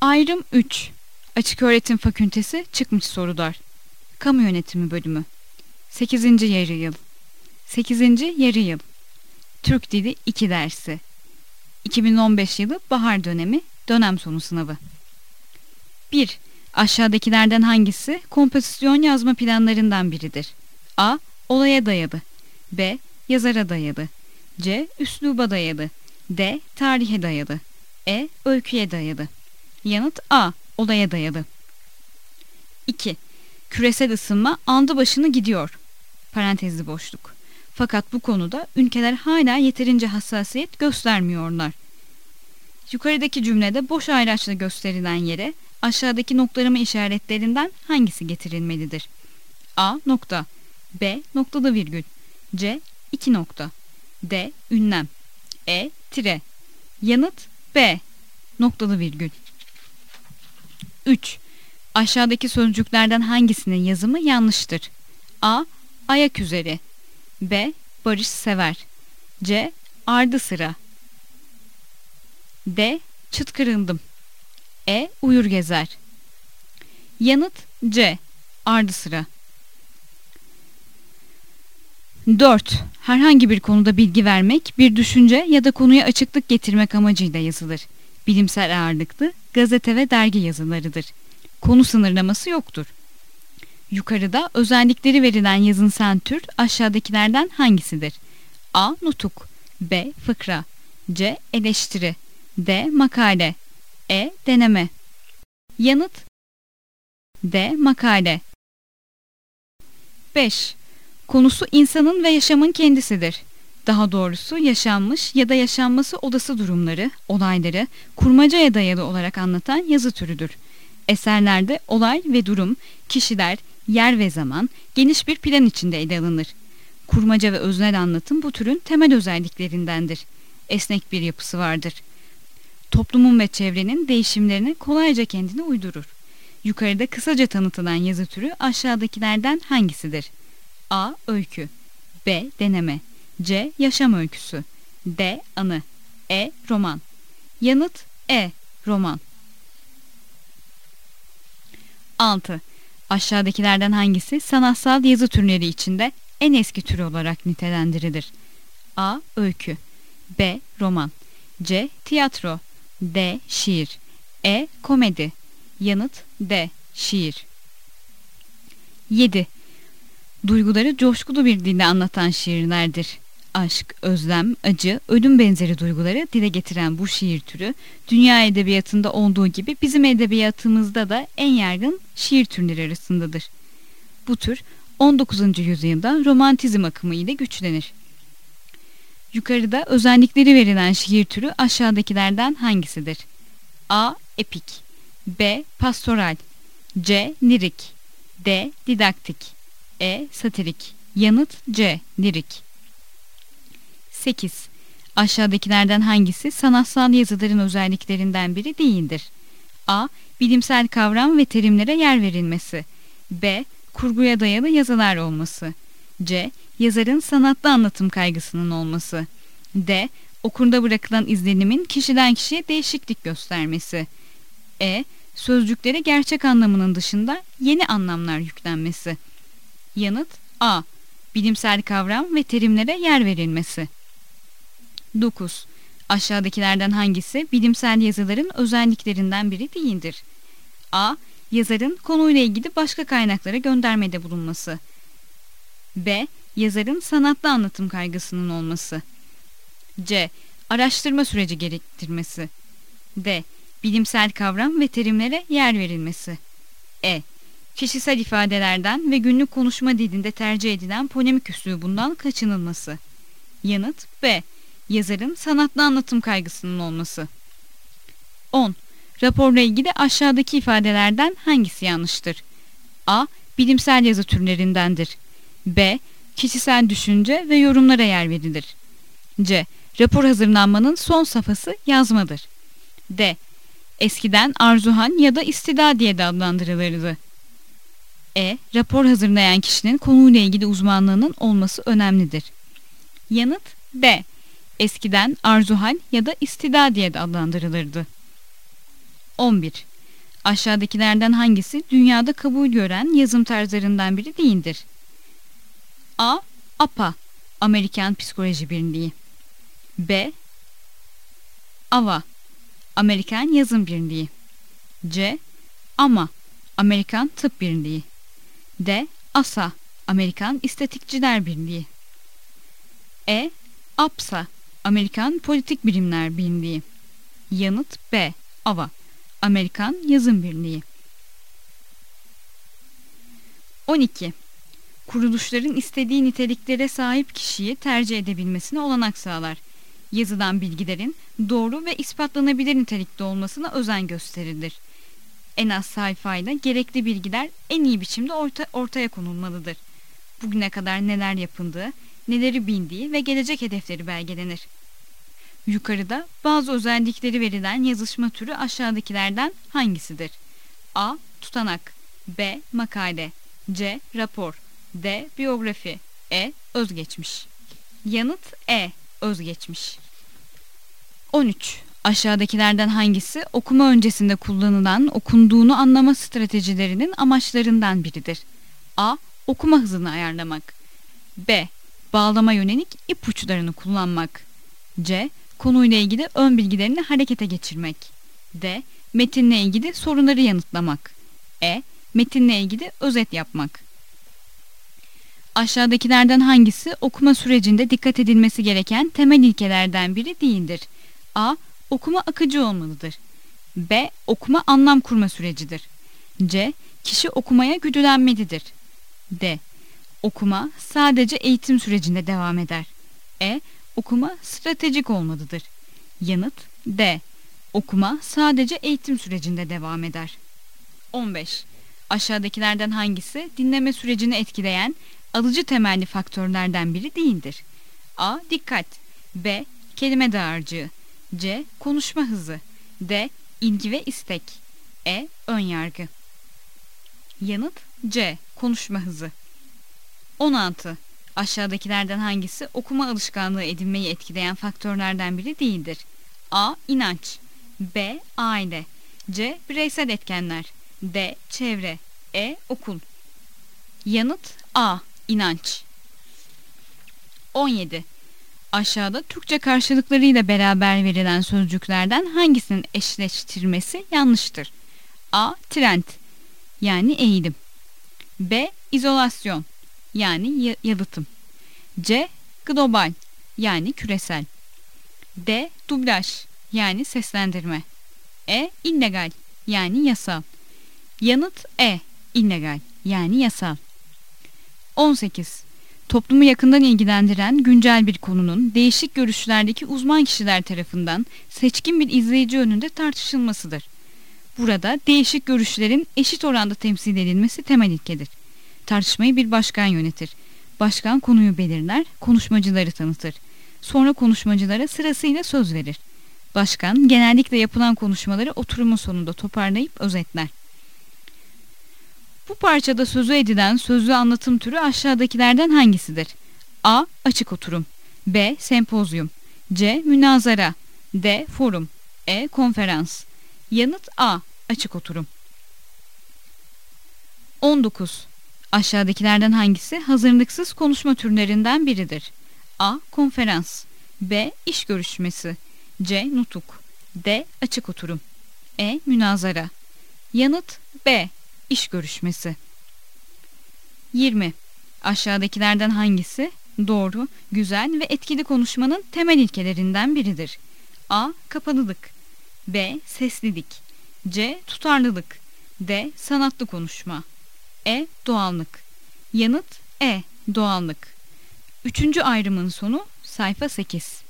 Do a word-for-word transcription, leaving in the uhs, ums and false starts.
Ayrım üç. Açıköğretim Fakültesi çıkmış sorular. Kamu Yönetimi Bölümü. sekizinci yarı yıl. sekizinci yarı yıl. Türk Dili iki dersi. iki bin on beş yılı bahar dönemi, dönem sonu sınavı. bir. Aşağıdakilerden hangisi kompozisyon yazma planlarından biridir? A. Olaya dayalı. B. Yazara dayalı. C. Üsluba dayalı. D. Tarihe dayalı. E. Öyküye dayalı. Yanıt A. Olaya dayalı. iki. Küresel ısınma aldı başını gidiyor. Parantezli boşluk. Fakat bu konuda ülkeler hala yeterince hassasiyet göstermiyorlar. Yukarıdaki cümlede boş ayraçla gösterilen yere aşağıdaki noktalama işaretlerinden hangisi getirilmelidir? A. Nokta. B. Noktalı virgül. C. iki nokta. D. Ünlem. E. Tire. Yanıt B. Noktalı virgül. üç. Aşağıdaki sözcüklerden hangisinin yazımı yanlıştır? A. Ayak üzeri. B. Barış sever. C. Ardı sıra. D. Çıt kırıldım. E. Uyur gezer. Yanıt C. Ardı sıra. dört. Herhangi bir konuda bilgi vermek, bir düşünce ya da konuya açıklık getirmek amacıyla yazılır. Bilimsel ağırlıklı gazete ve dergi yazılarıdır. Konu sınırlaması yoktur. Yukarıda özellikleri verilen yazınsal tür aşağıdakilerden hangisidir? A. Nutuk. B. Fıkra. C. Eleştiri. D. Makale. E. Deneme. Yanıt D. Makale. beş. Konusu insanın ve yaşamın kendisidir. Daha doğrusu yaşanmış ya da yaşanması olası durumları, olayları kurmacaya dayalı olarak anlatan yazı türüdür. Eserlerde olay ve durum, kişiler, yer ve zaman geniş bir plan içinde ele alınır. Kurmaca ve öznel anlatım bu türün temel özelliklerindendir. Esnek bir yapısı vardır. Toplumun ve çevrenin değişimlerini kolayca kendine uydurur. Yukarıda kısaca tanıtılan yazı türü aşağıdakilerden hangisidir? A. Öykü. B. Deneme. C. Yaşam öyküsü. D. Anı. E. Roman. Yanıt E. Roman. altı. Aşağıdakilerden hangisi sanatsal yazı türleri içinde en eski tür olarak nitelendirilir? A. Öykü. B. Roman. C. Tiyatro. D. Şiir. E. Komedi. Yanıt D. Şiir. yedi. Duyguları coşkulu bir dille anlatan şiirlerdir. Aşk, özlem, acı, ölüm benzeri duyguları dile getiren bu şiir türü, dünya edebiyatında olduğu gibi bizim edebiyatımızda da en yaygın şiir türleri arasındadır. Bu tür on dokuzuncu yüzyılda romantizm akımı ile güçlenir. Yukarıda özellikleri verilen şiir türü aşağıdakilerden hangisidir? A. Epik. B. Pastoral. C. Lirik. D. Didaktik. E. Satirik. Yanıt C. Lirik. sekiz. Aşağıdakilerden hangisi sanatsal yazıların özelliklerinden biri değildir? A. Bilimsel kavram ve terimlere yer verilmesi. B. Kurguya dayalı yazılar olması. C. Yazarın sanatlı anlatım kaygısının olması. D. Okurda bırakılan izlenimin kişiden kişiye değişiklik göstermesi. E. Sözcüklere gerçek anlamının dışında yeni anlamlar yüklenmesi. Yanıt A. Bilimsel kavram ve terimlere yer verilmesi. dokuz. Aşağıdakilerden hangisi bilimsel yazıların özelliklerinden biri değildir? A. Yazarın konuyla ilgili başka kaynaklara göndermede bulunması. B. Yazarın sanatlı anlatım kaygısının olması. C. Araştırma süreci gerektirmesi. D. Bilimsel kavram ve terimlere yer verilmesi. E. Kişisel ifadelerden ve günlük konuşma dilinde tercih edilen polemik üslubundan kaçınılması. Yanıt B. Yazarın sanatlı anlatım kaygısının olması. on. Raporla ilgili aşağıdaki ifadelerden hangisi yanlıştır? A. Bilimsel yazı türlerindendir. B. Kişisel düşünce ve yorumlara yer verilir. C. Rapor hazırlanmanın son safhası yazmadır. D. Eskiden arzuhan ya da istida diye de adlandırılırdı. E. Rapor hazırlayan kişinin konuyla ilgili uzmanlığının olması önemlidir. Yanıt B. Eskiden arzuhal ya da istida diye de adlandırılırdı. on bir. Aşağıdakilerden hangisi dünyada kabul gören yazım tarzlarından biri değildir? A. A P A, Amerikan Psikoloji Birliği. B. A V A, Amerikan Yazım Birliği. C. A M A, Amerikan Tıp Birliği. D. A S A, Amerikan İstatistikçiler Birliği. E. A P S A, Amerikan Politik Bilimler Birliği. Yanıt B. A V A, Amerikan Yazım Birliği. on iki. Kuruluşların istediği niteliklere sahip kişiyi tercih edebilmesine olanak sağlar. Yazılan bilgilerin doğru ve ispatlanabilir nitelikte olmasına özen gösterilir. En az sayfayla gerekli bilgiler en iyi biçimde orta, ortaya konulmalıdır. Bugüne kadar neler yapıldığı, neleri bildiği ve gelecek hedefleri belgelenir. Yukarıda bazı özellikleri verilen yazışma türü aşağıdakilerden hangisidir? A. Tutanak. B. Makale. C. Rapor. D. Biyografi. E. Özgeçmiş. Yanıt E. Özgeçmiş. on üç. Aşağıdakilerden hangisi okuma öncesinde kullanılan okunduğunu anlama stratejilerinin amaçlarından biridir? A. Okuma hızını ayarlamak. B. Bağlama yönelik ipuçlarını kullanmak. C. Konuyla ilgili ön bilgilerini harekete geçirmek. D. Metinle ilgili soruları yanıtlamak. E. Metinle ilgili özet yapmak. Aşağıdakilerden hangisi okuma sürecinde dikkat edilmesi gereken temel ilkelerden biri değildir? A. Okuma akıcı olmalıdır. B. Okuma anlam kurma sürecidir. C. Kişi okumaya güdülenmelidir. D. Okuma sadece eğitim sürecinde devam eder. E. Okuma stratejik olmalıdır. Yanıt D. Okuma sadece eğitim sürecinde devam eder. on beş. Aşağıdakilerden hangisi dinleme sürecini etkileyen alıcı temelli faktörlerden biri değildir? A. Dikkat. B. Kelime dağarcığı. C. Konuşma hızı. D. İlgi ve istek. E. Önyargı. Yanıt C. Konuşma hızı. on altı. Aşağıdakilerden hangisi okuma alışkanlığı edinmeyi etkileyen faktörlerden biri değildir? A. İnanç. B. Aile. C. Bireysel etkenler. D. Çevre. E. Okul. Yanıt A. İnanç. on yedi. Aşağıda Türkçe karşılıklarıyla beraber verilen sözcüklerden hangisinin eşleştirmesi yanlıştır? A. Trend, yani eğilim. B. İzolasyon, yani yalıtım. C. Global, yani küresel. D. Dublaj, yani seslendirme. E. illegal, yani yasal. Yanıt E. illegal, yani yasal. on sekiz. Toplumu yakından ilgilendiren güncel bir konunun değişik görüşlerdeki uzman kişiler tarafından seçkin bir izleyici önünde tartışılmasıdır. Burada değişik görüşlerin eşit oranda temsil edilmesi temel ilkedir. Tartışmayı bir başkan yönetir. Başkan konuyu belirler, konuşmacıları tanıtır. Sonra konuşmacılara sırasıyla söz verir. Başkan genellikle yapılan konuşmaları oturumun sonunda toparlayıp özetler. Bu parçada sözü edilen sözlü anlatım türü aşağıdakilerden hangisidir? A. Açık oturum. B. Sempozyum. C. Münazara. D. Forum. E. Konferans. Yanıt A. Açık oturum. on dokuz. Aşağıdakilerden hangisi hazırlıksız konuşma türlerinden biridir? A. Konferans. B. İş görüşmesi. C. Nutuk. D. Açık oturum. E. Münazara. Yanıt B. İş görüşmesi. yirmi. Aşağıdakilerden hangisi doğru, güzel ve etkili konuşmanın temel ilkelerinden biridir? A. Kapalılık. B. Seslilik. C. Tutarlılık. D. Sanatlı konuşma. E. Doğallık. Yanıt E. Doğallık. Üçüncü ayrımın sonu sayfa sekiz.